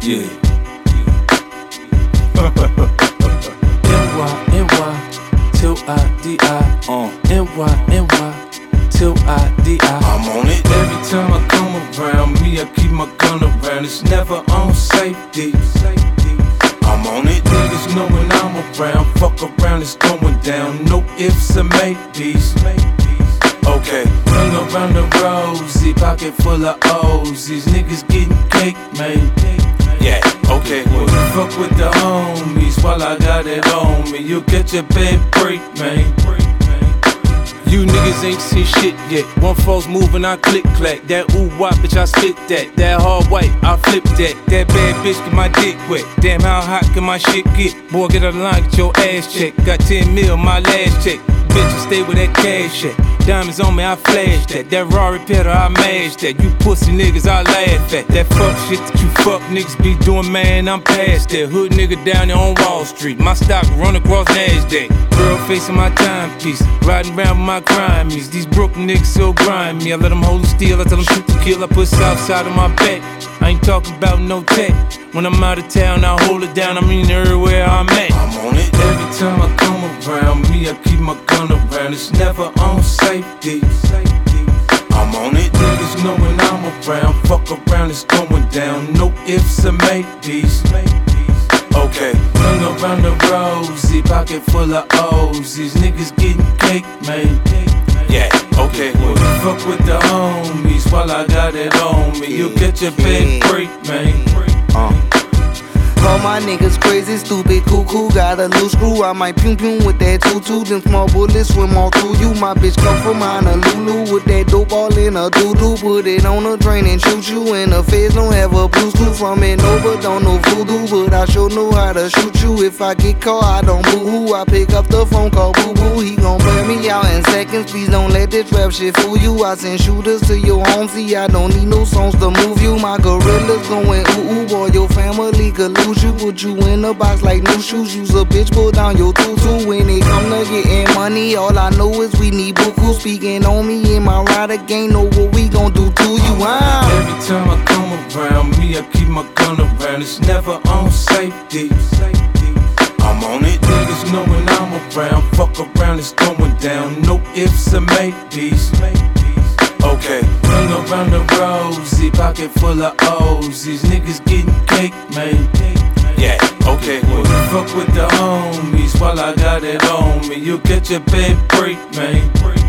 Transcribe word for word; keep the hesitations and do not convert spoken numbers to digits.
Yeah. N Y, N Y, till I D I. Uh. N Y, N Y, till I D I. I'm on it. Every time I come around, me, I keep my gun around. It's never on safety. I'm on it. Niggas know when I'm around, fuck around, it's going down. No ifs or maybes. Okay. Hang around the rosy, pocket full of O's. These niggas getting cake, man. Yeah, okay. Well, you fuck with the homies while I got it on me. You'll get your bed break, man. You niggas ain't seen shit yet. One false move and I click clack. That ooh wop, bitch, I spit that. That hard white, I flip that. That bad bitch get my dick wet. Damn, how hot can my shit get? Boy, get a line, get your ass checked. Got ten mil, my last check. Bitch, I stay with that cash check. Diamonds on me, I flash that. That Rari Petter, I mash that. You pussy niggas, I laugh at. That fuck shit that you fuck niggas be doing, man, I'm past that. Hood nigga down there on Wall Street. My stock run across NASDAQ. Girl facing my timepiece. Riding around with my crimies. These broke niggas so grimy. I let them hold the steel, I tell them shoot to kill. I put south side on my back. I ain't talking about no tech. When I'm out of town, I hold it down. I mean everywhere I'm at. I'm on it. Every time I come around, me, I keep my gun around. It's never on safety. I'm on it. Niggas know when I'm around, fuck around, it's going down. No ifs or maybes. Okay. Hang around the rosy, pocket full of O's. These niggas getting cake, man. Yeah, okay. Well, you fuck with the homies while I got it on me. You'll get your bed break, man. Uh. All my niggas crazy, stupid, cuckoo. Got a loose screw, I might pum pum with that tutu. Them small bullets swim all through you. My bitch come from Honolulu with that dope all in a doo-doo. Put it on a train and shoot you. And the feds don't have a blue screw from it over. Don't know voodoo, but I sure know how to shoot you. If I get caught, I don't boo-hoo. I pick up the phone, call boo-boo. He gon' burn me out in seconds. Please don't let this rap shit fool you. I send shooters to your home. See, I don't need no songs to move you. My gorillas going ooh-ooh, boy, your family could lose. You put you in a box like new shoes. Use a bitch, pull down your tutu. When it come to getting money, all I know is we need buku. Speaking on me and my rider gang, know what we gon' do to you. Wow. Every time I come around, me, I keep my gun around. It's never on safety. I'm on it. Niggas know when I'm around, fuck around, it's going down. No ifs or maybes. Okay. Hang around the rosy, pocket full of O's. These niggas getting cake, man. Yeah, okay. Well, you fuck with the homies while I got it on me. You'll get your bed break, man.